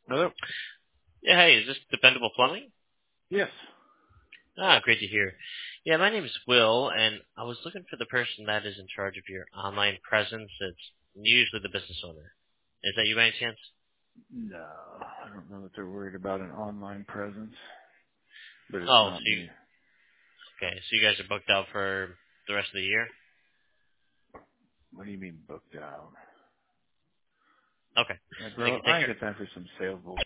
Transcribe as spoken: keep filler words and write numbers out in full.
Hello? Yeah, hey, is this Dependable Plumbing? Yes. Ah, great to hear. Yeah, my name is Will, and I was looking for the person that is in charge of your online presence. It's usually the business owner. Is that you by any chance? No, I don't know that they're worried about an online presence, but it's Oh, so not you, me. okay, so you guys are booked out for the rest of the year? What do you mean booked out? Okay. Yeah, I bro, can take I ain't care. got time for some sales bullshit.